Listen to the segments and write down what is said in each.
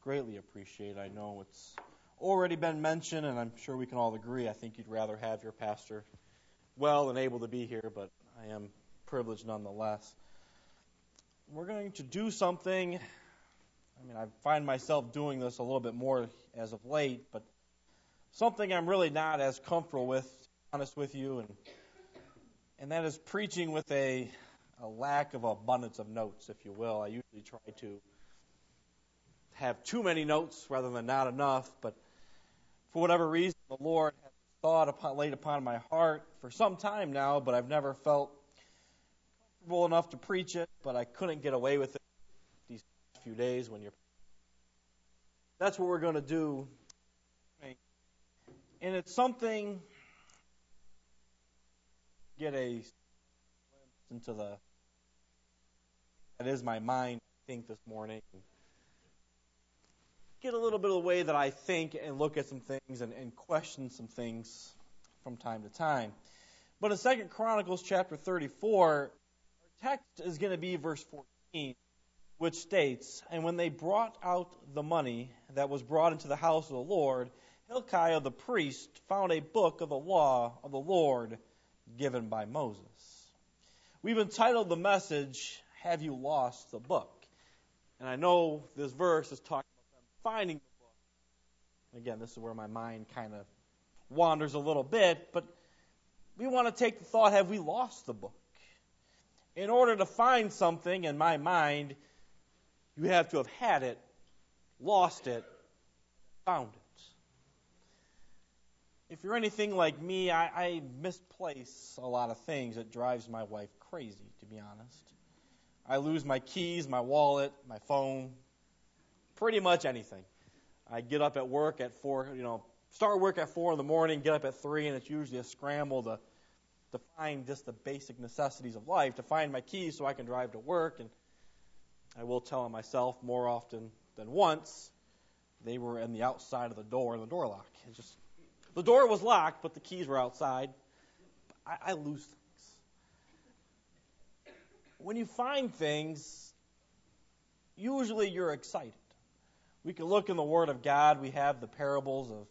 greatly appreciated. I know it's already been mentioned, and I'm sure we can all agree. I think you'd rather have your pastor well and able to be here, but I am privileged nonetheless. We're going to do something. I find myself doing this a little bit more as of late, but something I'm really not as comfortable with, to be honest with you, and that is preaching with a lack of abundance of notes, if you will. I usually try to have too many notes rather than not enough, but for whatever reason, the Lord has laid upon my heart for some time now, but I've never felt comfortable enough to preach it, but I couldn't get away with it these few days when you're. That's what we're going to do. And it's something, get a glimpse into that is my mind, I think, this morning. Get a little bit of the way that I think and look at some things and question some things from time to time. But in 2 Chronicles chapter 34, our text is going to be verse 14, which states, "And when they brought out the money that was brought into the house of the Lord, Hilkiah the priest found a book of the law of the Lord given by Moses." We've entitled the message, "Have You Lost the Book?" And I know this verse is talking about them finding the book. Again, this is where my mind kind of wanders a little bit, but we want to take the thought, have we lost the book? In order to find something, in my mind, you have to have had it, lost it, found it. If you're anything like me, I misplace a lot of things. It drives my wife crazy, to be honest. I lose my keys, my wallet, my phone, pretty much anything. I get up at work at 4, start work at 4 in the morning, get up at 3, and it's usually a scramble to find just the basic necessities of life, to find my keys so I can drive to work. And I will tell myself more often than once, they were in the outside of the door in the door lock. The door was locked, but the keys were outside. I lose things. When you find things, usually you're excited. We can look in the Word of God. We have the parables of,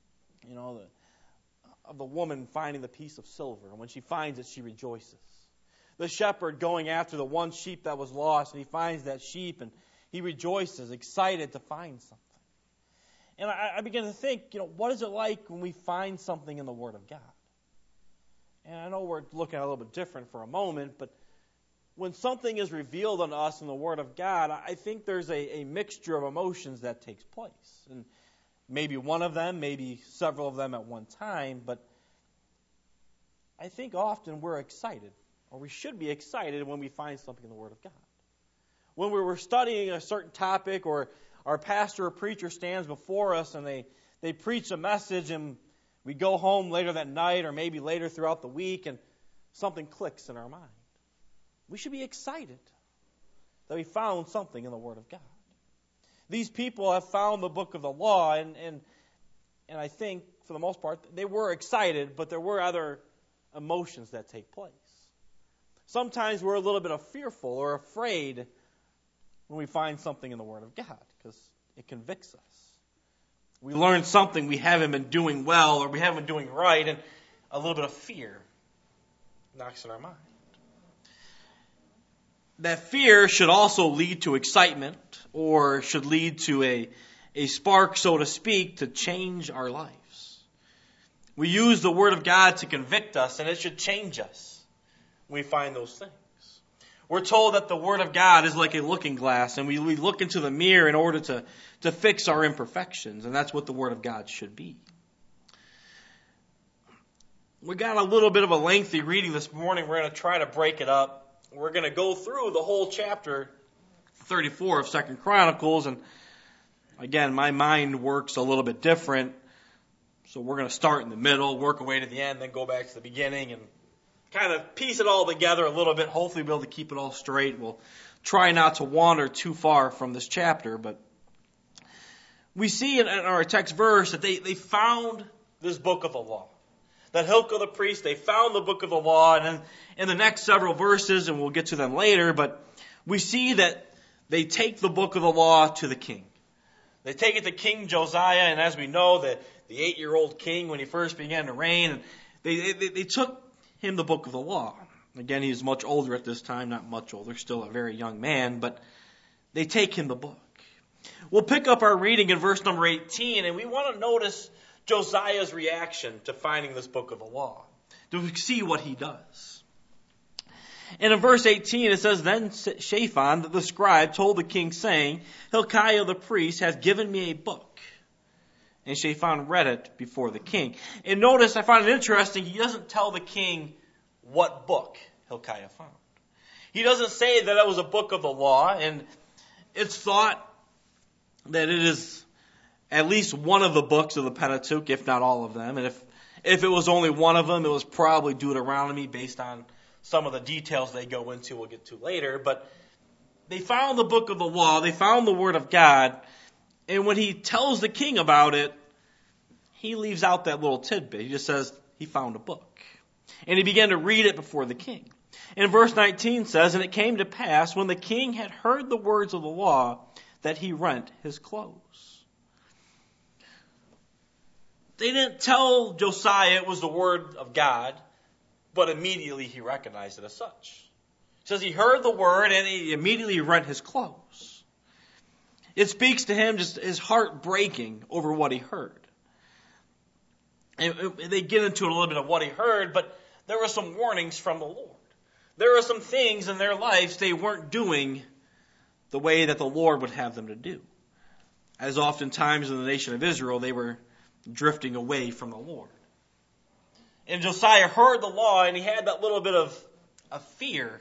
of the woman finding the piece of silver. And when she finds it, she rejoices. The shepherd going after the one sheep that was lost, and he finds that sheep, and he rejoices, excited to find something. And I begin to think, what is it like when we find something in the Word of God? And I know we're looking at it a little bit different for a moment, but when something is revealed unto us in the Word of God, I think there's a mixture of emotions that takes place. And maybe one of them, maybe several of them at one time, but I think often we're excited, or we should be excited when we find something in the Word of God. When we were studying a certain topic, or our pastor or preacher stands before us and they preach a message, and we go home later that night or maybe later throughout the week and something clicks in our mind. We should be excited that we found something in the Word of God. These people have found the book of the law, and I think for the most part they were excited, but there were other emotions that take place. Sometimes we're a little bit fearful or afraid when we find something in the Word of God, because it convicts us. We learn something we haven't been doing well, or we haven't been doing right, and a little bit of fear knocks in our mind. That fear should also lead to excitement, or should lead to a spark, so to speak, to change our lives. We use the Word of God to convict us, and it should change us when we find those things. We're told that the Word of God is like a looking glass, and we look into the mirror in order to fix our imperfections, and that's what the Word of God should be. We got a little bit of a lengthy reading this morning. We're going to try to break it up. We're going to go through the whole chapter 34 of 2 Chronicles, and again, my mind works a little bit different, so we're going to start in the middle, work our way to the end, then go back to the beginning, and kind of piece it all together a little bit. Hopefully we'll be able to keep it all straight. We'll try not to wander too far from this chapter, but we see in our text verse that they found this book of the law. That Hilkiah the priest, they found the book of the law, and then in the next several verses, and we'll get to them later, but we see that they take the book of the law to the king. They take it to King Josiah, and as we know, the 8-year-old king, when he first began to reign, they took him the book of the law. Again, he's much older at this time, not much older, still a very young man, but they take him the book. We'll pick up our reading in verse number 18, and we want to notice Josiah's reaction to finding this book of the law, to see what he does. And in verse 18 it says, Then Shaphan the scribe told the king, saying, Hilkiah the priest has given me a book. And Shaphan read it before the king. And notice, I find it interesting, he doesn't tell the king what book Hilkiah found. He doesn't say that it was a book of the law, and it's thought that it is at least one of the books of the Pentateuch, if not all of them. And if it was only one of them, it was probably Deuteronomy, based on some of the details they go into, we'll get to later. But they found the book of the law, they found the word of God, and when he tells the king about it, he leaves out that little tidbit. He just says he found a book. And he began to read it before the king. And verse 19 says, And it came to pass, when the king had heard the words of the law, that he rent his clothes. They didn't tell Josiah it was the word of God, but immediately he recognized it as such. It says he heard the word and he immediately rent his clothes. It speaks to him just his heart breaking over what he heard. And they get into a little bit of what he heard, but there were some warnings from the Lord. There were some things in their lives they weren't doing the way that the Lord would have them to do. As oftentimes in the nation of Israel, they were drifting away from the Lord. And Josiah heard the law, and he had that little bit of fear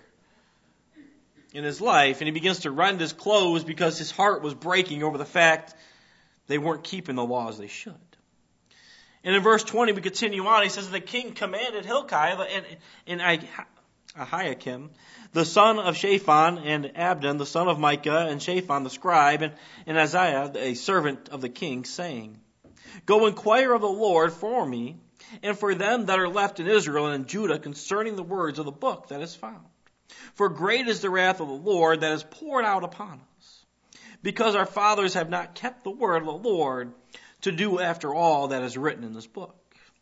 in his life, and he begins to rend his clothes because his heart was breaking over the fact they weren't keeping the law as they should. And in verse 20, we continue on. He says, The king commanded Hilkiah and Ahikam, the son of Shaphan, and Abdon, the son of Micah, and Shaphan the scribe, and Isaiah, a servant of the king, saying, Go inquire of the Lord for me, and for them that are left in Israel and in Judah, concerning the words of the book that is found. For great is the wrath of the Lord that is poured out upon us, because our fathers have not kept the word of the Lord to do after all that is written in this book.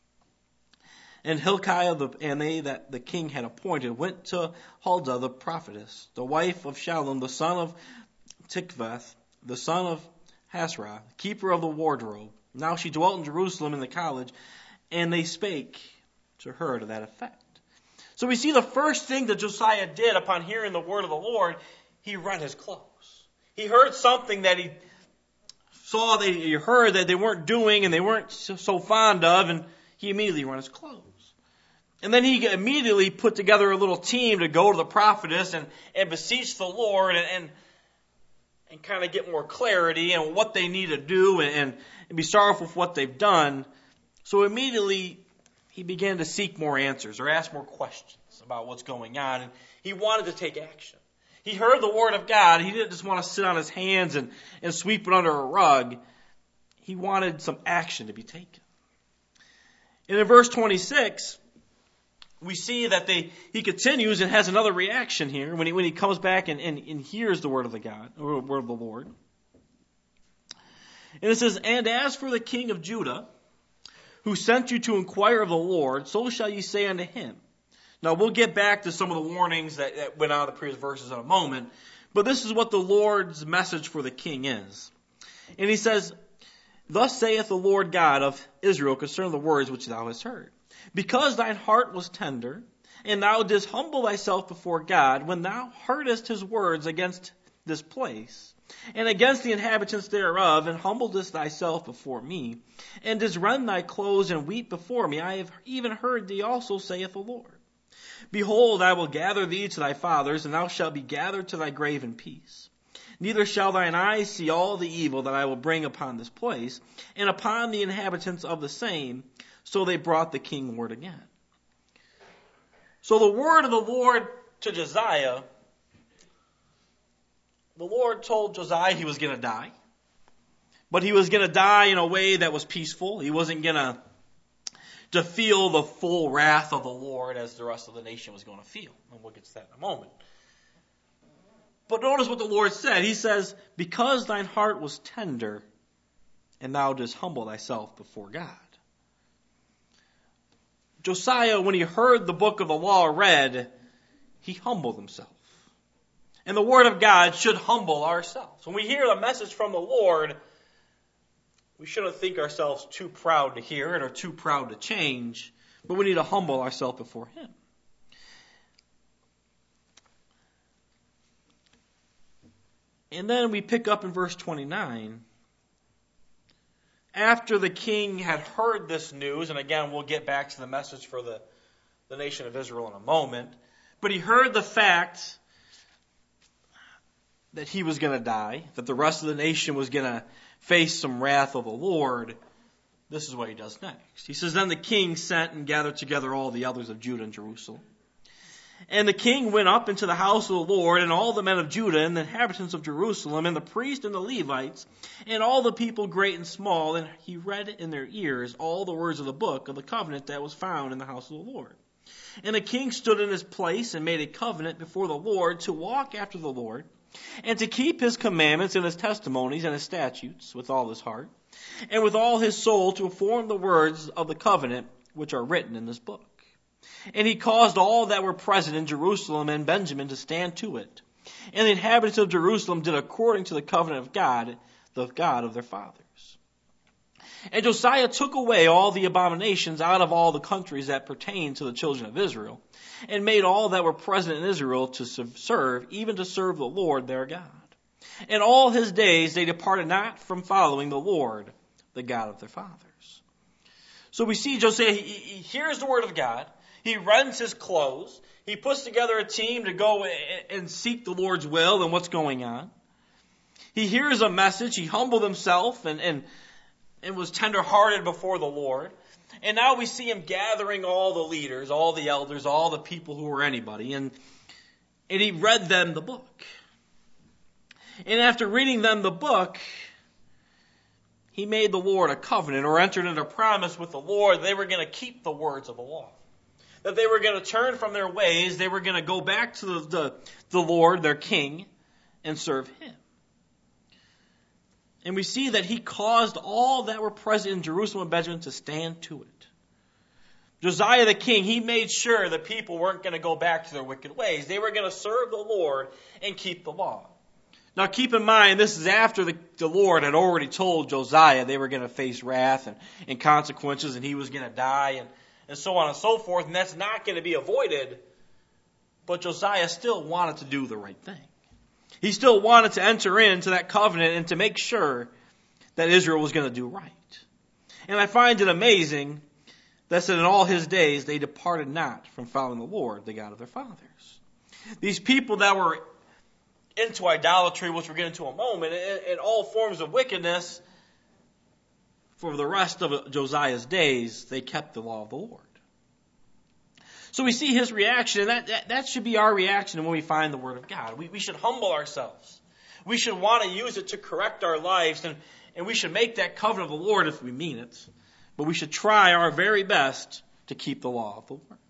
And Hilkiah and they that the king had appointed went to Huldah the prophetess, the wife of Shallum, the son of Tikvath, the son of Hasrah, keeper of the wardrobe. Now she dwelt in Jerusalem in the college, and they spake to her to that effect. So we see the first thing that Josiah did upon hearing the word of the Lord, he rent his clothes. He heard something that he heard that they weren't doing and they weren't so fond of, and he immediately rent his clothes. And then he immediately put together a little team to go to the prophetess and beseech the Lord and kind of get more clarity on what they need to do and be sorrowful for what they've done. So immediately he began to seek more answers or ask more questions about what's going on. And he wanted to take action. He heard the word of God. He didn't just want to sit on his hands and sweep it under a rug. He wanted some action to be taken. And in verse 26, we see that he continues and has another reaction here when he comes back and hears the word of the God, or word of the Lord. And it says, And as for the king of Judah, who sent you to inquire of the Lord, so shall ye say unto him. Now we'll get back to some of the warnings that went out of the previous verses in a moment, but this is what the Lord's message for the king is. And he says, Thus saith the Lord God of Israel concerning the words which thou hast heard. Because thine heart was tender, and thou didst humble thyself before God, when thou heardest his words against this place, and against the inhabitants thereof, and humbledest thyself before me, and didst rend thy clothes and weep before me, I have even heard thee also, saith the Lord. Behold, I will gather thee to thy fathers, and thou shalt be gathered to thy grave in peace. Neither shall thine eyes see all the evil that I will bring upon this place, and upon the inhabitants of the same. So they brought the king word again. So the word of the Lord to Josiah, the Lord told Josiah he was going to die. But he was going to die in a way that was peaceful. He wasn't going to feel the full wrath of the Lord as the rest of the nation was going to feel. And we'll get to that in a moment. But notice what the Lord said. He says, Because thine heart was tender, and thou didst humble thyself before God. Josiah, when he heard the book of the law read, he humbled himself. And the word of God should humble ourselves. When we hear the message from the Lord, we shouldn't think ourselves too proud to hear it or too proud to change, but we need to humble ourselves before Him. And then we pick up in verse 29. After the king had heard this news, and again, we'll get back to the message for the nation of Israel in a moment, but he heard the fact that he was going to die, that the rest of the nation was going to face some wrath of the Lord. This is what he does next. He says, Then the king sent and gathered together all the elders of Judah and Jerusalem. And the king went up into the house of the Lord, and all the men of Judah, and the inhabitants of Jerusalem, and the priests and the Levites, and all the people great and small, and he read in their ears all the words of the book of the covenant that was found in the house of the Lord. And the king stood in his place and made a covenant before the Lord to walk after the Lord, and to keep his commandments and his testimonies and his statutes with all his heart, and with all his soul to perform the words of the covenant which are written in this book. And he caused all that were present in Jerusalem and Benjamin to stand to it. And the inhabitants of Jerusalem did according to the covenant of God, the God of their fathers. And Josiah took away all the abominations out of all the countries that pertained to the children of Israel, and made all that were present in Israel to serve, even to serve the Lord their God. And all his days they departed not from following the Lord, the God of their fathers. So we see Josiah, he hears the word of God. He rents his clothes. He puts together a team to go and seek the Lord's will and what's going on. He hears a message. He humbled himself and was tender-hearted before the Lord. And now we see him gathering all the leaders, all the elders, all the people who were anybody. And he read them the book. And after reading them the book, he made the Lord a covenant, or entered into a promise with the Lord. They were going to keep the words of the law. That they were going to turn from their ways. They were going to go back to the Lord, their king, and serve him. And we see that he caused all that were present in Jerusalem and Benjamin to stand to it. Josiah the king, he made sure the people weren't going to go back to their wicked ways. They were going to serve the Lord and keep the law. Now keep in mind, this is after the Lord had already told Josiah they were going to face wrath and consequences, and he was going to die, and so on and so forth, and that's not going to be avoided. But Josiah still wanted to do the right thing. He still wanted to enter into that covenant and to make sure that Israel was going to do right. And I find it amazing that in all his days they departed not from following the Lord, the God of their fathers. These people that were into idolatry, which we'll get into in a moment, and all forms of wickedness, for the rest of Josiah's days, they kept the law of the Lord. So we see his reaction, and that should be our reaction when we find the Word of God. We should humble ourselves. We should want to use it to correct our lives, and we should make that covenant of the Lord if we mean it. But we should try our very best to keep the law of the Lord.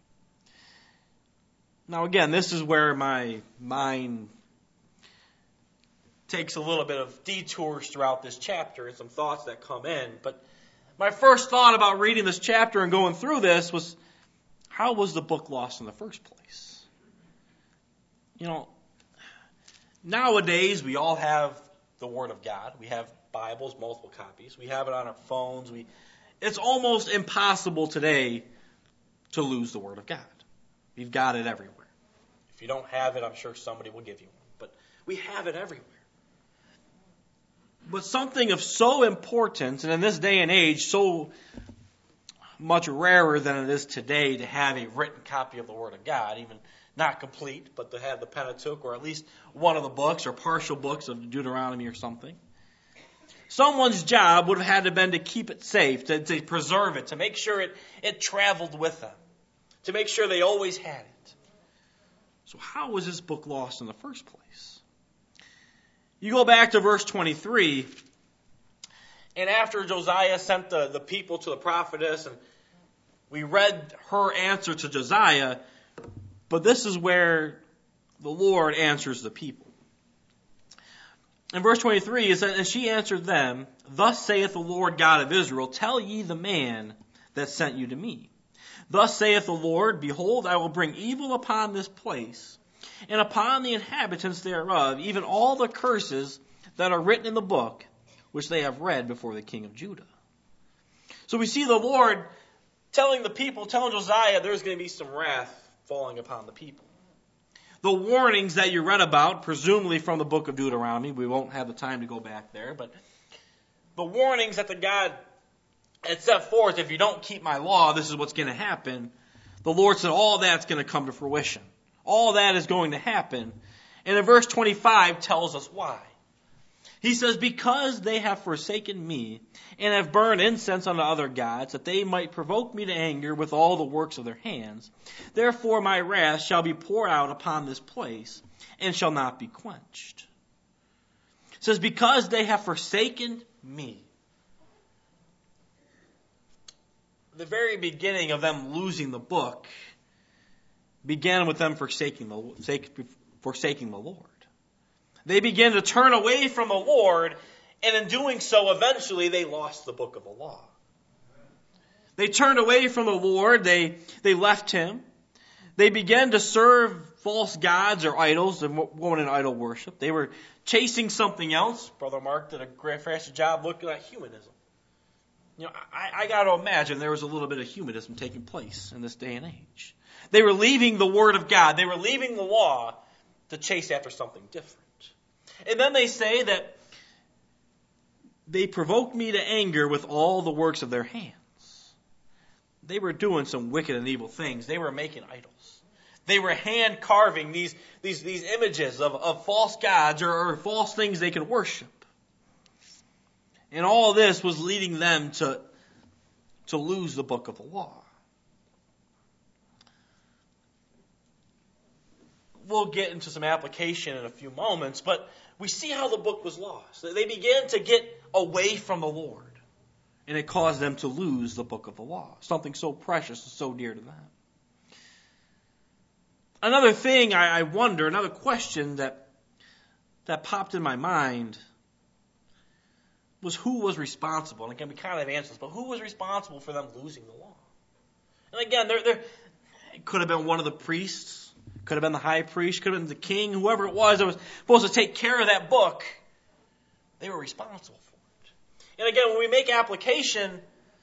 Now again, this is where my mind takes a little bit of detours throughout this chapter and some thoughts that come in. But my first thought about reading this chapter and going through this was, how was the book lost in the first place? You know, nowadays we all have the Word of God. We have Bibles, multiple copies. We have it on our phones. It's almost impossible today to lose the Word of God. We've got it everywhere. If you don't have it, I'm sure somebody will give you one. But we have it everywhere. But something of so importance, and in this day and age, so much rarer than it is today to have a written copy of the Word of God, even not complete, but to have the Pentateuch, or at least one of the books, or partial books of Deuteronomy or something. Someone's job would have had to been to keep it safe, to preserve it, to make sure it traveled with them, to make sure they always had it. So how was this book lost in the first place? You go back to verse 23, and after Josiah sent the people to the prophetess, and we read her answer to Josiah, but this is where the Lord answers the people. In verse 23, it says, "And she answered them, Thus saith the Lord God of Israel, Tell ye the man that sent you to me. Thus saith the Lord, Behold, I will bring evil upon this place, and upon the inhabitants thereof, even all the curses that are written in the book, which they have read before the king of Judah." So we see the Lord telling Josiah there's going to be some wrath falling upon the people. The warnings that you read about, presumably from the book of Deuteronomy, we won't have the time to go back there, but the warnings that the God had set forth, if you don't keep my law, this is what's going to happen. The Lord said all that's going to come to fruition. All that is going to happen. And in verse 25 tells us why. He says, "Because they have forsaken me, and have burned incense unto other gods, that they might provoke me to anger with all the works of their hands. Therefore my wrath shall be poured out upon this place, and shall not be quenched." It says, because they have forsaken me. The very beginning of them losing the book began with them forsaking the Lord. They began to turn away from the Lord, and in doing so, eventually they lost the book of the law. They turned away from the Lord. They left Him. They began to serve false gods or idols and going in idol worship. They were chasing something else. Brother Mark did a great fantastic job looking at humanism. I got to imagine there was a little bit of humanism taking place in this day and age. They were leaving the Word of God. They were leaving the law to chase after something different. And then they say that they provoked me to anger with all the works of their hands. They were doing some wicked and evil things. They were making idols. They were hand carving these images of false gods or false things they could worship. And all this was leading them to lose the book of the law. We'll get into some application in a few moments, but we see how the book was lost. They began to get away from the Lord, and it caused them to lose the book of the law, something so precious and so dear to them. Another thing I wonder, another question that popped in my mind was who was responsible. And again, we kind of answered this, but who was responsible for them losing the law? And again, it could have been one of the priests. Could have been the high priest, could have been the king, whoever it was that was supposed to take care of that book. They were responsible for it. And again, when we make application,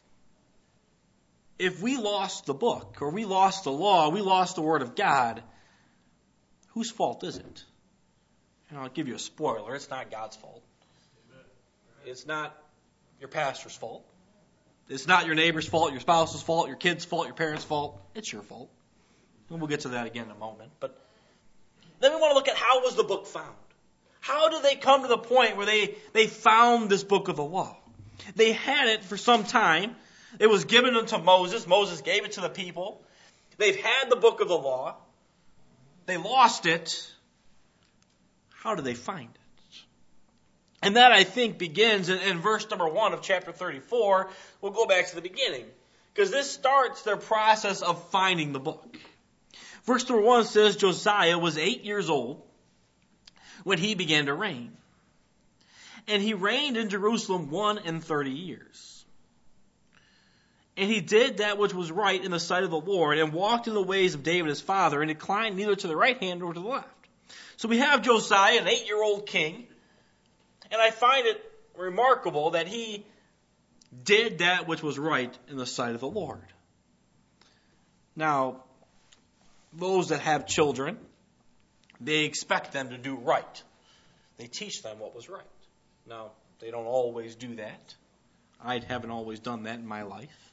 if we lost the book, or we lost the law, we lost the Word of God, whose fault is it? And I'll give you a spoiler. It's not God's fault. It's not your pastor's fault. It's not your neighbor's fault, your spouse's fault, your kid's fault, your parents' fault. It's your fault. And we'll get to that again in a moment. But then we want to look at how was the book found. How did they come to the point where they found this book of the law? They had it for some time. It was given unto Moses. Moses gave it to the people. They've had the book of the law. They lost it. How did they find it? And that, I think, begins in verse number 1 of chapter 34. We'll go back to the beginning, because this starts their process of finding the book. Verse number 1 says, Josiah was 8 years old when he began to reign. And he reigned in Jerusalem 31 years. And he did that which was right in the sight of the Lord, and walked in the ways of David his father, and inclined neither to the right hand nor to the left. So we have Josiah, an 8-year-old king, and I find it remarkable that he did that which was right in the sight of the Lord. Now, those that have children, they expect them to do right. They teach them what was right. Now, they don't always do that. I haven't always done that in my life.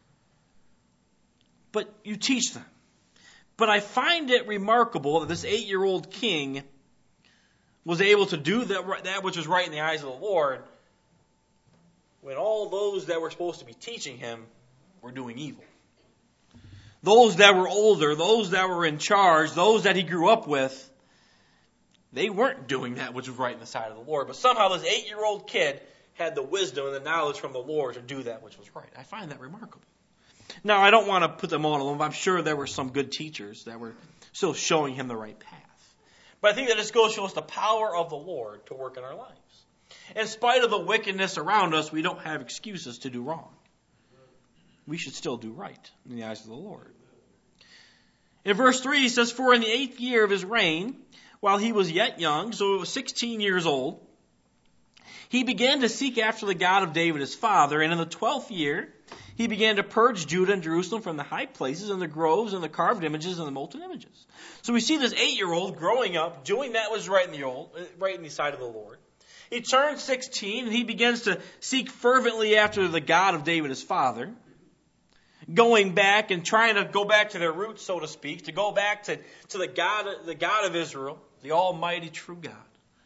But you teach them. But I find it remarkable that this 8-year-old king was able to do that which was right in the eyes of the Lord when all those that were supposed to be teaching him were doing evil. Those that were older, those that were in charge, those that he grew up with, they weren't doing that which was right in the sight of the Lord. But somehow this 8-year-old kid had the wisdom and the knowledge from the Lord to do that which was right. I find that remarkable. Now, I don't want to put them all alone. I'm sure there were some good teachers that were still showing him the right path. But I think that this goes to show us the power of the Lord to work in our lives. In spite of the wickedness around us, we don't have excuses to do wrong. We should still do right in the eyes of the Lord. In verse 3, he says, "For in the 8th year of his reign, while he was yet young," so he was 16 years old, "he began to seek after the God of David his father, and in the 12th year he began to purge Judah and Jerusalem from the high places and the groves and the carved images and the molten images." So we see this 8-year-old growing up, doing that was right in the sight of the Lord. He turns 16 and he begins to seek fervently after the God of David his father, going back and trying to go back to their roots, so to speak, to go back to the God of Israel, the almighty true God.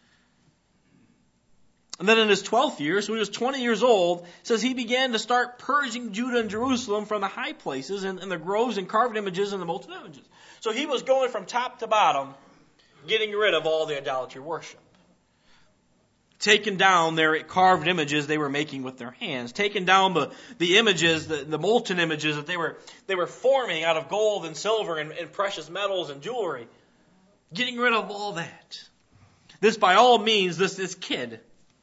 And then in his 12th year, so he was 20 years old, it says he began to start purging Judah and Jerusalem from the high places and the groves and carved images and the molten images. So he was going from top to bottom, getting rid of all the idolatry worship. Taking down their carved images they were making with their hands. Taking down the images, the molten images that they were forming out of gold and silver and precious metals and jewelry. Getting rid of all that. This, by all means, this kid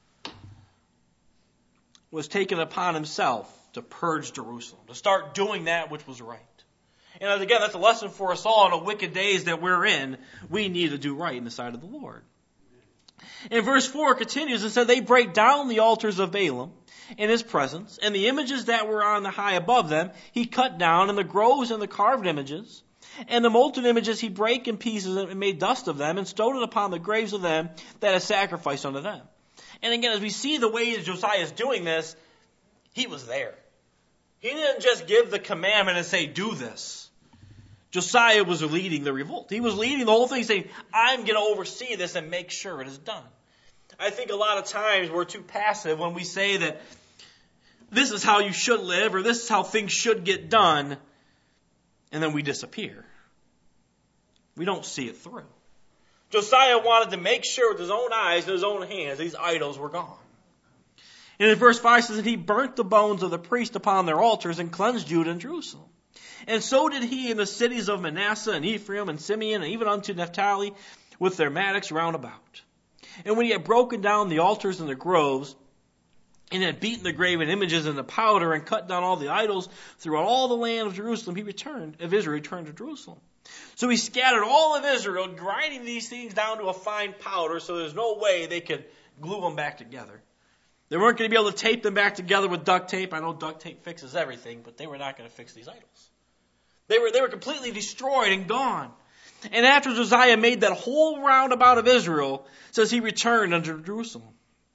was taken upon himself to purge Jerusalem, to start doing that which was right. And again, that's a lesson for us all in the wicked days that we're in. We need to do right in the sight of the Lord. And verse 4 continues and said, "They break down the altars of Baalim in his presence, and the images that were on the high above them he cut down, and the groves and the carved images, and the molten images he brake in pieces and made dust of them, and stowed it upon the graves of them that had sacrificed unto them." And again, as we see the way Josiah is doing this, he was there. He didn't just give the commandment and say, "Do this." Josiah was leading the revolt. He was leading the whole thing, saying, "I'm going to oversee this and make sure it is done." I think a lot of times we're too passive when we say that this is how you should live or this is how things should get done, and then we disappear. We don't see it through. Josiah wanted to make sure with his own eyes and his own hands these idols were gone. And in verse 5 says that he burnt the bones of the priests upon their altars and cleansed Judah and Jerusalem. And so did he in the cities of Manasseh and Ephraim and Simeon and even unto Naphtali with their mattocks round about. And when he had broken down the altars and the groves, and had beaten the graven images into powder and cut down all the idols throughout all the land of Jerusalem, Israel returned to Jerusalem. So he scattered all of Israel, grinding these things down to a fine powder, so there's no way they could glue them back together. They weren't going to be able to tape them back together with duct tape. I know duct tape fixes everything, but they were not going to fix these idols. They were completely destroyed and gone. And after Josiah made that whole roundabout of Israel, it says he returned unto Jerusalem.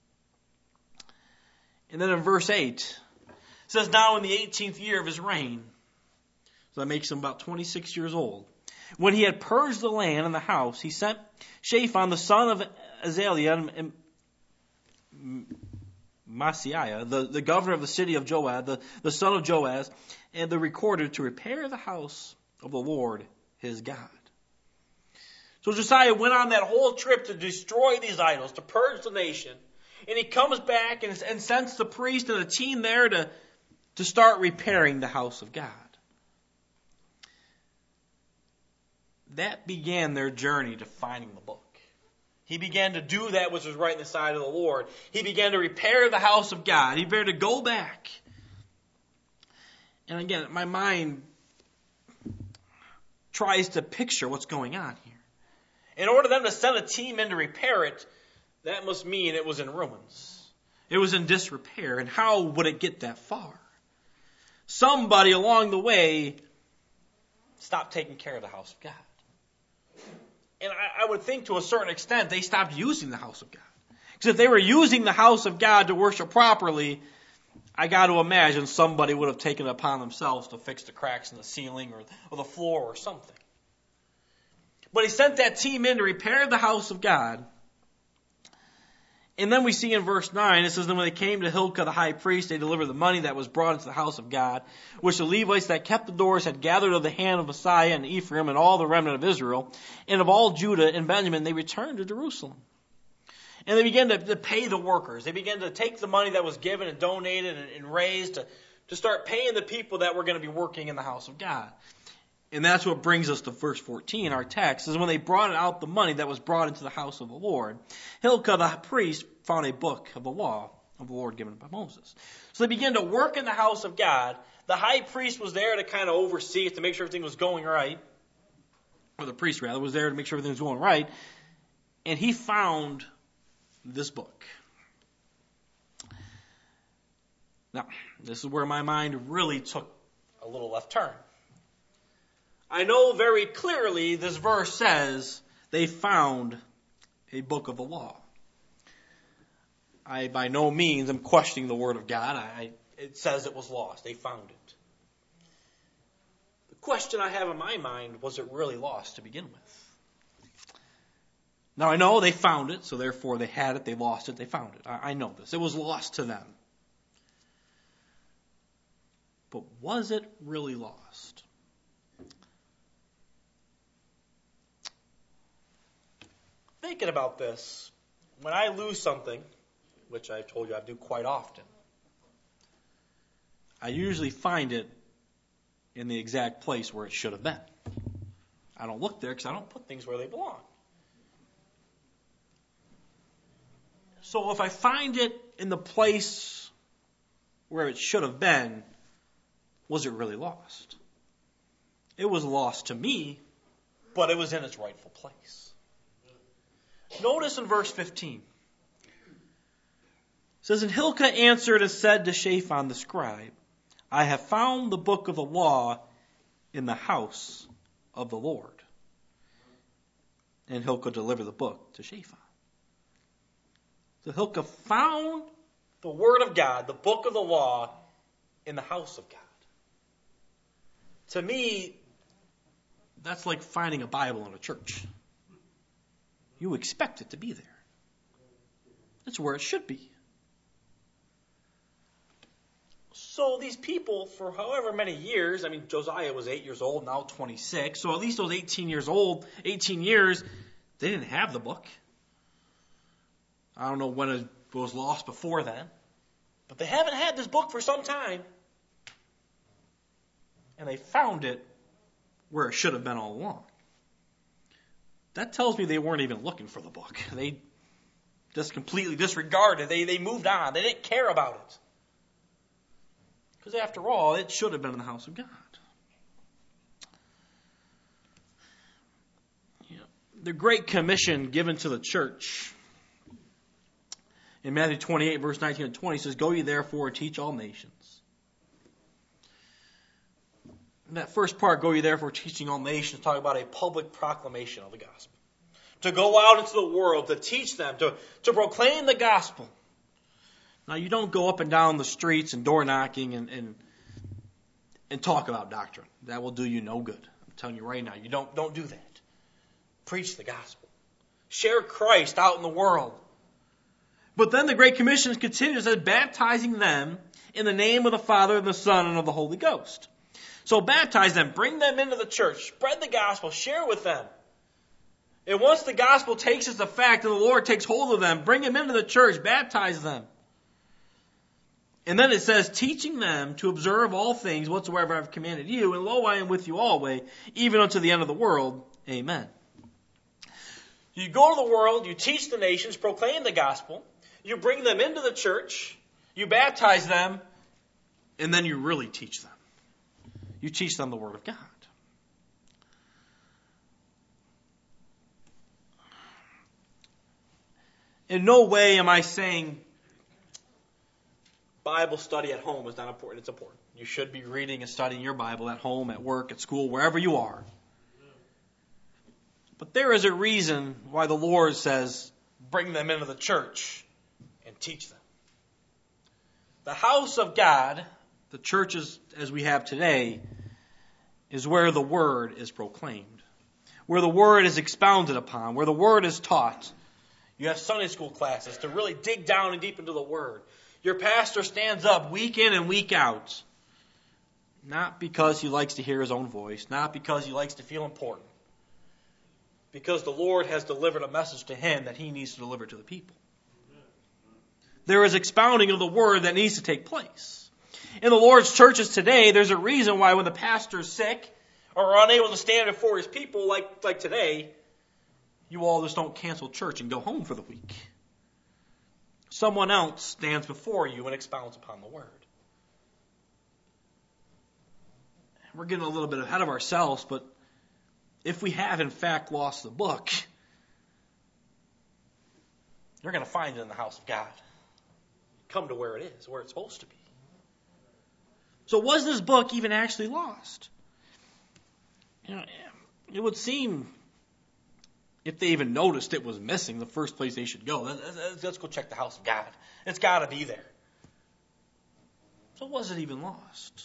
And then in verse 8, it says, "Now in the 18th year of his reign," so that makes him about 26 years old, "when he had purged the land and the house, he sent Shaphan the son of Azaliah and Maaseiah, the governor of the city of Joab, the son of Joaz, and the recorder to repair the house of the Lord his God." So Josiah went on that whole trip to destroy these idols, to purge the nation. And he comes back and sends the priest and a team there to start repairing the house of God. That began their journey to finding the book. He began to do that which was right in the sight of the Lord. He began to repair the house of God. He began to go back. And again, my mind tries to picture what's going on here. In order for them to send a team in to repair it, that must mean it was in ruins. It was in disrepair. And how would it get that far? Somebody along the way stopped taking care of the house of God. And I would think to a certain extent they stopped using the house of God. Because if they were using the house of God to worship properly, I got to imagine somebody would have taken it upon themselves to fix the cracks in the ceiling or the floor or something. But he sent that team in to repair the house of God. And then we see in verse 9, it says, "Then when they came to Hilkiah the high priest, they delivered the money that was brought into the house of God, which the Levites that kept the doors had gathered of the hand of Messiah and Ephraim and all the remnant of Israel, and of all Judah and Benjamin, they returned to Jerusalem." And they began to pay the workers. They began to take the money that was given and donated and raised to start paying the people that were going to be working in the house of God. And that's what brings us to verse 14, our text, is when they brought out the money that was brought into the house of the Lord, Hilkiah the priest found a book of the law of the Lord given by Moses. So they began to work in the house of God. The high priest was there to kind of oversee it, to make sure everything was going right. Or the priest, rather, was there to make sure everything was going right. And he found this book. Now, this is where my mind really took a little left turn. I know very clearly this verse says they found a book of the law. I by no means am questioning the word of God. It says it was lost. They found it. The question I have in my mind, was it really lost to begin with? Now I know they found it, so therefore they had it, they lost it, they found it. I know this. It was lost to them. But was it really lost? Thinking about this, when I lose something, which I've told you I do quite often, I usually find it in the exact place where it should have been. I don't look there because I don't put things where they belong. So if I find it in the place where it should have been, was it really lost? It was lost to me, but it was in its rightful place. Notice in verse 15. It says, And Hilkiah answered and said to Shaphan the scribe, I have found the book of the law in the house of the Lord. And Hilkiah delivered the book to Shaphan. So Hilkiah found the word of God, the book of the law, in the house of God. To me, that's like finding a Bible in a church. You expect it to be there. That's where it should be. So these people, for however many years, Josiah was 8 years old, now 26, so at least those 18 years, they didn't have the book. I don't know when it was lost before then, but they haven't had this book for some time. And they found it where it should have been all along. That tells me they weren't even looking for the book. They just completely disregarded it. They moved on. They didn't care about it. Because after all, it should have been in the house of God. The Great Commission given to the church in Matthew 28, verse 19 and 20 says, Go ye therefore and teach all nations. In that first part, Go ye therefore teaching all nations, talking about a public proclamation of the gospel. To go out into the world, to teach them, to proclaim the gospel. Now, you don't go up and down the streets and door knocking and talk about doctrine. That will do you no good. I'm telling you right now, you don't do that. Preach the gospel. Share Christ out in the world. But then the Great Commission continues as baptizing them in the name of the Father and the Son and of the Holy Ghost. So baptize them, bring them into the church, spread the gospel, share with them. And once the gospel takes its effect and the Lord takes hold of them, bring them into the church, baptize them. And then it says, teaching them to observe all things whatsoever I have commanded you, and lo, I am with you always, even unto the end of the world. Amen. You go to the world, you teach the nations, proclaim the gospel, you bring them into the church, you baptize them, and then you really teach them. You teach them the Word of God. In no way am I saying Bible study at home is not important. It's important. You should be reading and studying your Bible at home, at work, at school, wherever you are. But there is a reason why the Lord says, bring them into the church and teach them. The house of God, the churches as we have today, is where the Word is proclaimed, where the Word is expounded upon, where the Word is taught. You have Sunday school classes to really dig down and deep into the Word. Your pastor stands up week in and week out, not because he likes to hear his own voice, not because he likes to feel important, because the Lord has delivered a message to him that he needs to deliver to the people. There is expounding of the Word that needs to take place. In the Lord's churches today, there's a reason why when the pastor is sick, or are unable to stand before his people like today, you all just don't cancel church and go home for the week. Someone else stands before you and expounds upon the word. We're getting a little bit ahead of ourselves, but if we have in fact lost the book, you're going to find it in the house of God. Come to where it is, where it's supposed to be. So was this book even actually lost? It would seem, if they even noticed it was missing, the first place they should go. Let's go check the house of God. It's got to be there. So was it even lost?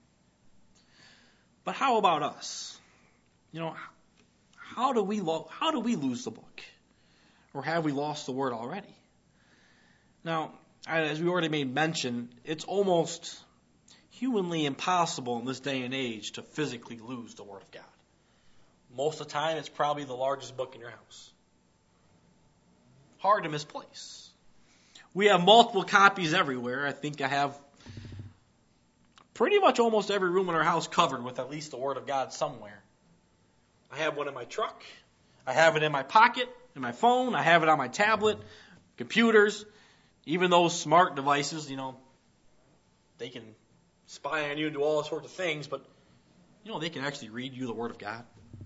But how about us? How do we lose the book? Or have we lost the word already? Now, as we already made mention, it's almost humanly impossible in this day and age to physically lose the Word of God. Most of the time, it's probably the largest book in your house. Hard to misplace. We have multiple copies everywhere. I think I have pretty much almost every room in our house covered with at least the Word of God somewhere. I have one in my truck. I have it in my pocket, in my phone. I have it on my tablet, computers. Even those smart devices, they can spy on you and do all sorts of things, but, they can actually read you the Word of God.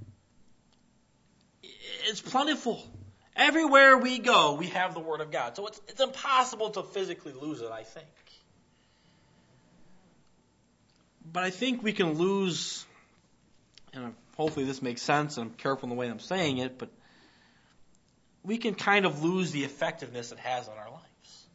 It's plentiful. Everywhere we go, we have the Word of God. So it's impossible to physically lose it, I think. But I think we can lose, and hopefully this makes sense, and I'm careful in the way I'm saying it, but we can kind of lose the effectiveness it has on our lives.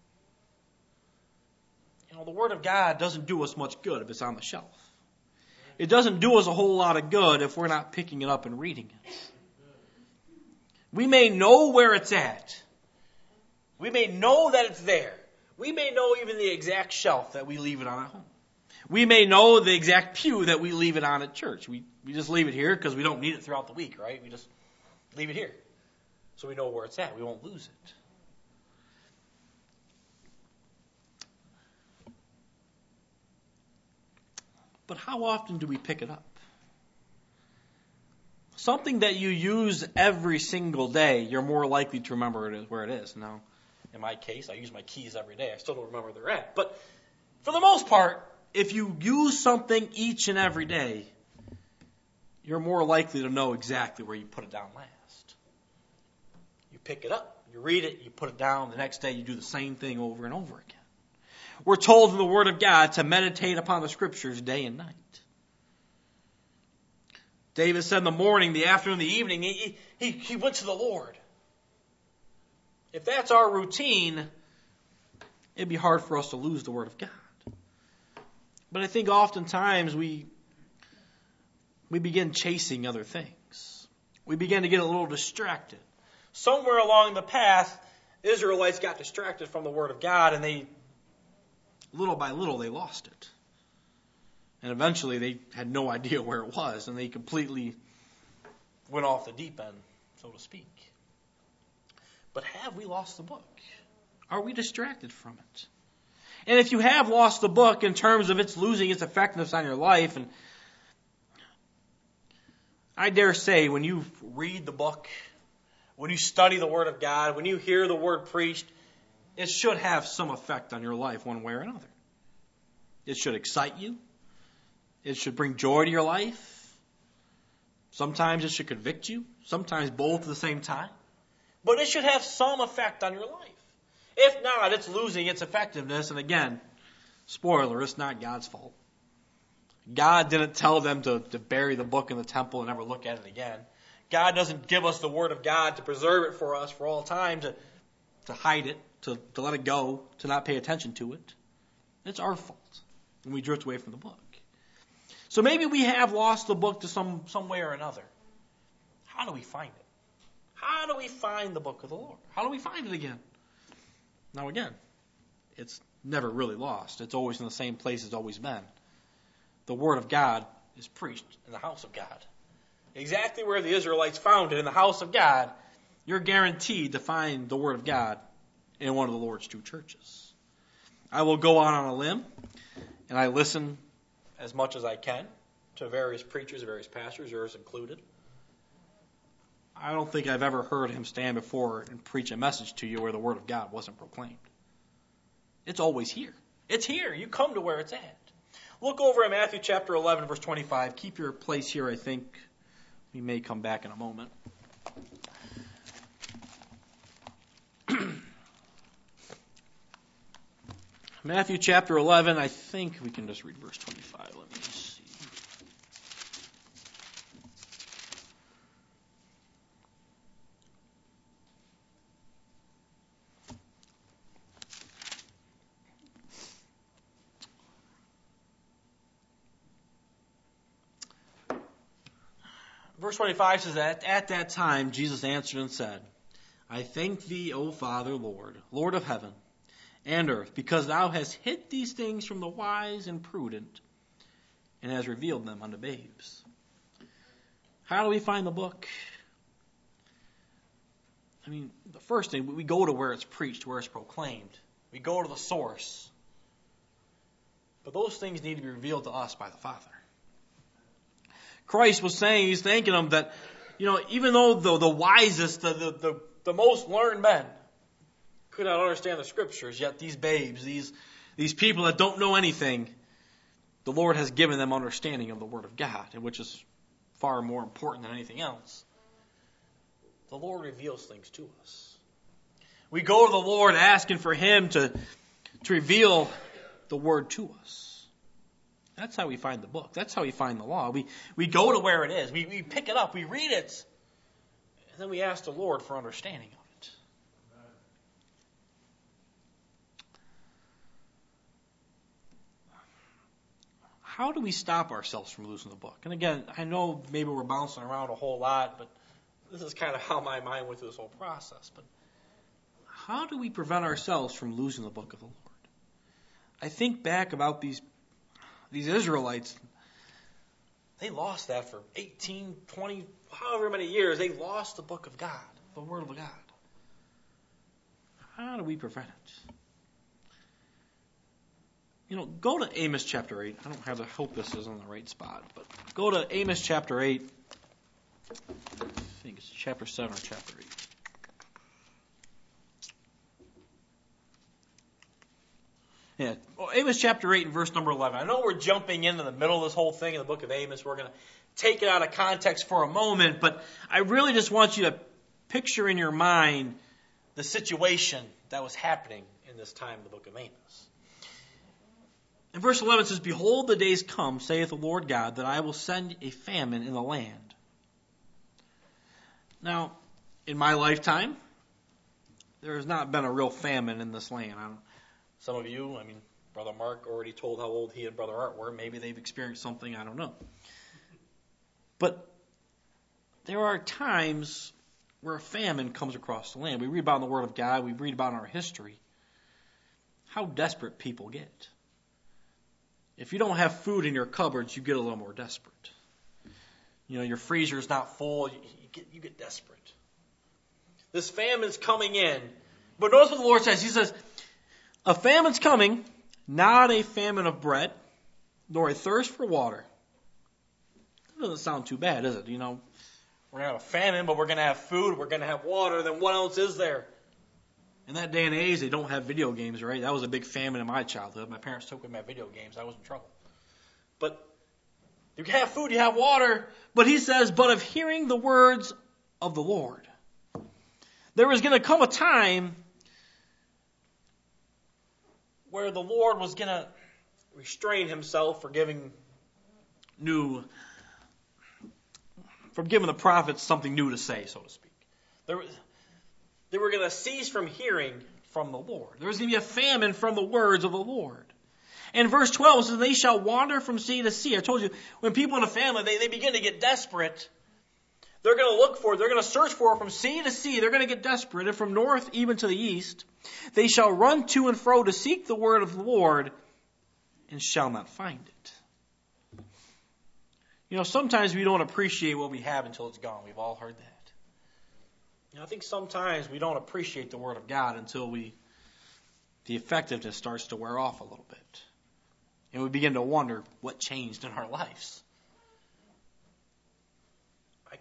The Word of God doesn't do us much good if it's on the shelf. It doesn't do us a whole lot of good if we're not picking it up and reading it. We may know where it's at. We may know that it's there. We may know even the exact shelf that we leave it on at home. We may know the exact pew that we leave it on at church. We just leave it here because we don't need it throughout the week, right? We just leave it here. So we know where it's at. We won't lose it. But how often do we pick it up? Something that you use every single day, you're more likely to remember where it is. Now, in my case, I use my keys every day. I still don't remember where they're at. But for the most part, if you use something each and every day, you're more likely to know exactly where you put it down last. You pick it up, you read it, you put it down. The next day, you do the same thing over and over again. We're told in the Word of God to meditate upon the Scriptures day and night. David said in the morning, the afternoon, the evening, he went to the Lord. If that's our routine, it'd be hard for us to lose the Word of God. But I think oftentimes we begin chasing other things. We begin to get a little distracted. Somewhere along the path, Israelites got distracted from the Word of God, and little by little, they lost it. And eventually, they had no idea where it was, and they completely went off the deep end, so to speak. But have we lost the book? Are we distracted from it? And if you have lost the book in terms of its losing its effectiveness on your life, and I dare say when you read the book, when you study the Word of God, when you hear the Word preached, it should have some effect on your life one way or another. It should excite you. It should bring joy to your life. Sometimes it should convict you. Sometimes both at the same time. But it should have some effect on your life. If not, it's losing its effectiveness. And again, spoiler, it's not God's fault. God didn't tell them to bury the book in the temple and never look at it again. God doesn't give us the Word of God to preserve it for us for all time, to hide it, to let it go, to not pay attention to it. It's our fault when we drift away from the book. So maybe we have lost the book to some way or another. How do we find it? How do we find the book of the Lord? How do we find it again? Now again, it's never really lost. It's always in the same place it's always been. The Word of God is preached in the house of God. Exactly where the Israelites found it, in the house of God, you're guaranteed to find the Word of God in one of the Lord's two churches. I will go on a limb, and I listen as much as I can. to various preachers, various pastors, yours included. I don't think I've ever heard him stand before and preach a message to you where the Word of God wasn't proclaimed. It's always here. It's here. You come to where it's at. Look over at Matthew chapter 11, verse 25. Keep your place here, I think. We may come back in a moment. Matthew chapter 11, I think we can just read verse 25. Let me see. Verse 25 says that, "At that time Jesus answered and said, I thank thee, O Father, Lord, Lord of heaven and earth, because thou hast hid these things from the wise and prudent, and hast revealed them unto babes." How do we find the book? I mean, the first thing, we go to where it's preached, where it's proclaimed. We go to the source. But those things need to be revealed to us by the Father. Christ was saying, he's thanking them that, even though the wisest, the most learned men Could not understand the Scriptures, yet these babes, these people that don't know anything, the Lord has given them understanding of the Word of God, which is far more important than anything else. The Lord reveals things to us. We go to the Lord asking for Him to reveal the Word to us. That's how we find the book. That's how we find the law. We go to where it is. We pick it up. We read it. And then we ask the Lord for understanding of it. How do we stop ourselves from losing the book? And again, I know maybe we're bouncing around a whole lot, but This is kind of how my mind went through this whole process. But how do we prevent ourselves from losing the book of the Lord? I think back about these Israelites. they lost that for 18, 20, however many years. They lost the book of God, the Word of God. How do we prevent it? Go to Amos chapter 8. I don't have to hope this is on the right spot, but go to Amos chapter 8. I think it's chapter 7 or chapter 8. Yeah, Amos chapter 8 and verse number 11. I know we're jumping into the middle of this whole thing in the book of Amos. We're going to take it out of context for a moment, but I really just want you to picture in your mind the situation that was happening in this time in the book of Amos. In verse 11 it says, "Behold, the days come, saith the Lord God, that I will send a famine in the land." Now, in my lifetime, there has not been a real famine in this land. Some of you, Brother Mark already told how old he and Brother Art were. Maybe they've experienced something, I don't know. But there are times where a famine comes across the land. We read about in the Word of God, we read about in our history, how desperate people get. If you don't have food in your cupboards, you get a little more desperate. Your freezer's not full, you get desperate. This famine's coming in. But notice what the Lord says. He says, "A famine's coming, not a famine of bread, nor a thirst for water." That doesn't sound too bad, is it? We're going to have a famine, but we're going to have food, we're going to have water, then what else is there? In that day and age, they don't have video games, right? That was a big famine in my childhood. My parents took away my video games. I was in trouble. But you have food, you have water. But he says, "But of hearing the words of the Lord." There was going to come a time where the Lord was going to restrain himself from giving the prophets something new to say, so to speak. They were going to cease from hearing from the Lord. There was going to be a famine from the words of the Lord. And verse 12 says, "They shall wander from sea to sea." I told you, when people in a famine, they begin to get desperate. They're going to look for it. They're going to search for it from sea to sea. They're going to get desperate. And from north even to the east, they shall run to and fro to seek the word of the Lord and shall not find it. Sometimes we don't appreciate what we have until it's gone. We've all heard that. I think sometimes we don't appreciate the Word of God until the effectiveness starts to wear off a little bit. And we begin to wonder what changed in our lives.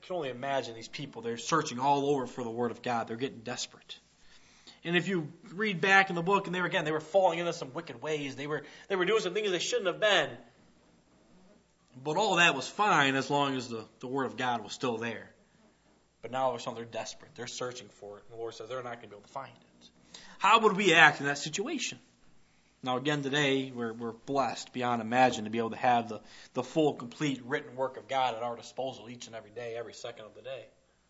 can only imagine these people. They're searching all over for the Word of God. They're getting desperate. And if you read back in the book, and they were falling into some wicked ways. They were doing some things they shouldn't have been. But all that was fine as long as the Word of God was still there. But now all of a sudden they're desperate. They're searching for it. And the Lord says they're not going to be able to find it. How would we act in that situation? Now again today, we're blessed beyond imagine to be able to have the full, complete written work of God at our disposal each and every day, every second of the day.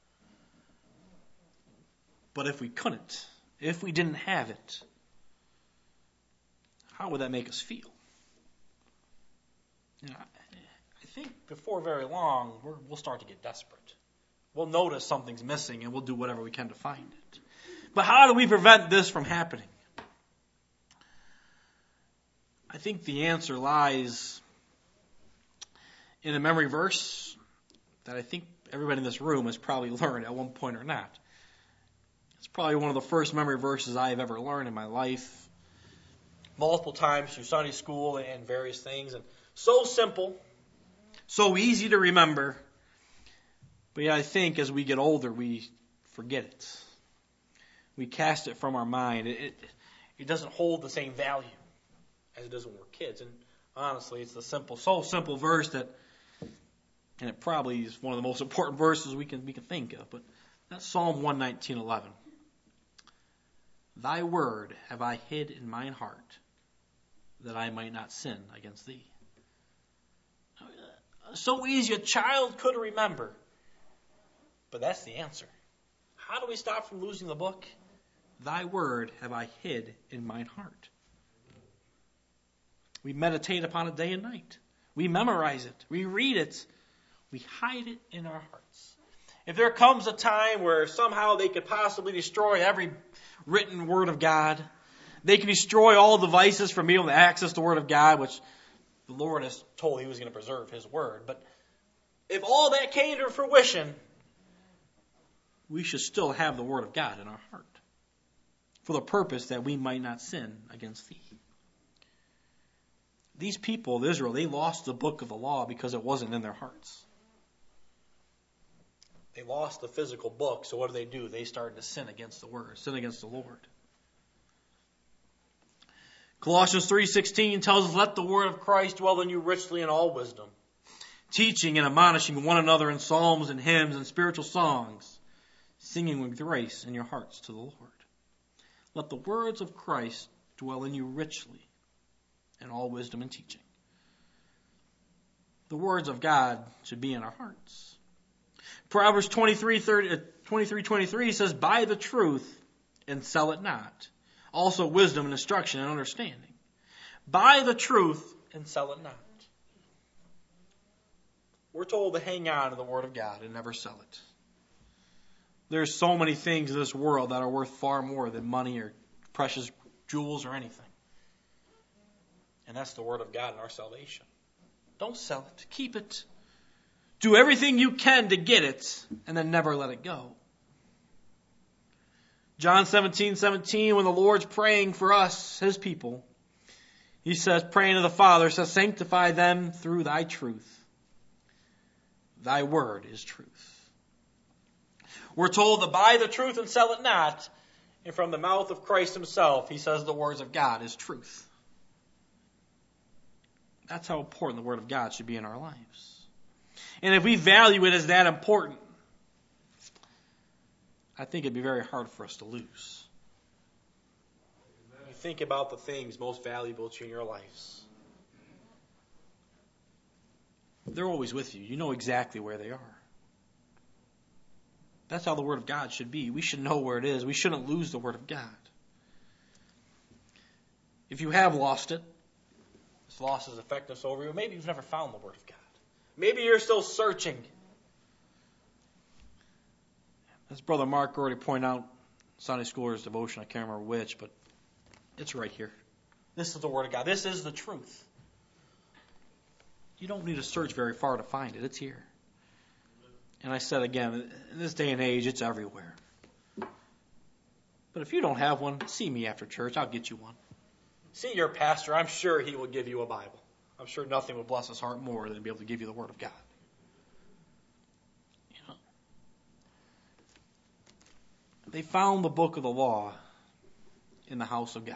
But if we couldn't, if we didn't have it, how would that make us feel? I think before very long, we'll start to get desperate. We'll notice something's missing and we'll do whatever we can to find it. But how do we prevent this from happening? I think the answer lies in a memory verse that I think everybody in this room has probably learned at one point or not. It's probably one of the first memory verses I have ever learned in my life. Multiple times through Sunday school and various things. And so simple, so easy to remember. But yeah, I think as we get older, we forget it. We cast it from our mind. It doesn't hold the same value as it does when we're kids. And honestly, it's so simple verse that, and it probably is one of the most important verses we can think of. But that's Psalm 119:11. Thy word have I hid in mine heart, that I might not sin against thee. So easy a child could remember. But that's the answer. How do we stop from losing the book? Thy word have I hid in mine heart. We meditate upon it day and night. We memorize it. We read it. We hide it in our hearts. If there comes a time where somehow they could possibly destroy every written word of God, they can destroy all devices from being able to access the word of God, which the Lord has told He was going to preserve His word. But if all that came to fruition, we should still have the word of God in our heart for the purpose that we might not sin against thee. These people of Israel, they lost the book of the law because it wasn't in their hearts. They lost the physical book, so what do? They started to sin against the word, sin against the Lord. Colossians 3:16 tells us, let the word of Christ dwell in you richly in all wisdom, teaching and admonishing one another in psalms and hymns and spiritual songs, singing with grace in your hearts to the Lord. Let the words of Christ dwell in you richly in all wisdom and teaching. The words of God should be in our hearts. Proverbs 23:23 says, buy the truth and sell it not. Also wisdom and instruction and understanding. Buy the truth and sell it not. We're told to hang on to the word of God and never sell it. There's so many things in this world that are worth far more than money or precious jewels or anything. And that's the word of God and our salvation. Don't sell it. Keep it. Do everything you can to get it, and then never let it go. John 17:17, when the Lord's praying for us, His people, He says, praying to the Father, says, sanctify them through thy truth. Thy word is truth. We're told to buy the truth and sell it not. And from the mouth of Christ Himself, He says the words of God is truth. That's how important the word of God should be in our lives. And if we value it as that important, I think it'd be very hard for us to lose. You think about the things most valuable to you in your lives. They're always with you. You know exactly where they are. That's how the Word of God should be. We should know where it is. We shouldn't lose the Word of God. If you have lost it, it's lost its effectiveness over you. Maybe you've never found the Word of God. Maybe you're still searching. As Brother Mark already pointed out, Sunday Schoolers devotion, I can't remember which, but it's right here. This is the Word of God. This is the truth. You don't need to search very far to find it. It's here. And I said again, in this day and age, it's everywhere. But if you don't have one, see me after church. I'll get you one. See your pastor. I'm sure he will give you a Bible. I'm sure nothing would bless his heart more than to be able to give you the Word of God. You know, They found the book of the law in the house of God.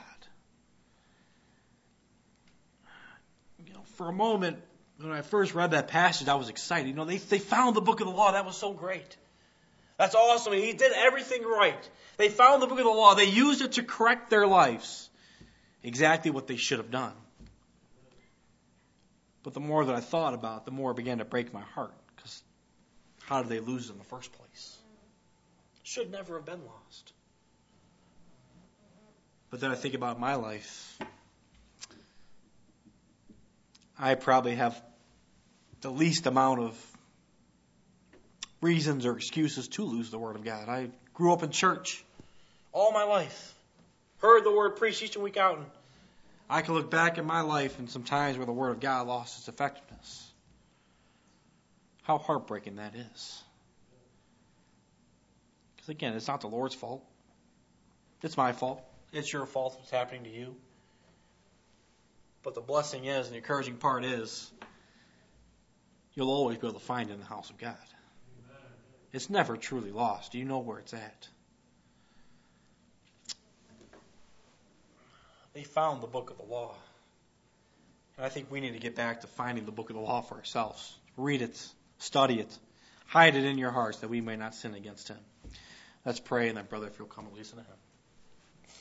For a moment, when I first read that passage, I was excited. They found the book of the law. That was so great. That's awesome. He did everything right. They found the book of the law. They used it to correct their lives. Exactly what they should have done. But the more that I thought about it, the more it began to break my heart. Because how did they lose it in the first place? Should never have been lost. But then I think about my life. I probably have the least amount of reasons or excuses to lose the Word of God. I grew up in church all my life. Heard the Word preached each week out. And I can look back in my life and some times where the Word of God lost its effectiveness. How heartbreaking that is. Because again, it's not the Lord's fault. It's my fault. It's your fault what's happening to you. But the blessing is, and the encouraging part is, you'll always be able to find it in the house of God. Amen. It's never truly lost. You know where it's at. They found the book of the law. And I think we need to get back to finding the book of the law for ourselves. Read it. Study it. Hide it in your hearts that we may not sin against Him. Let's pray, and then, brother, if you'll come and listen to Him.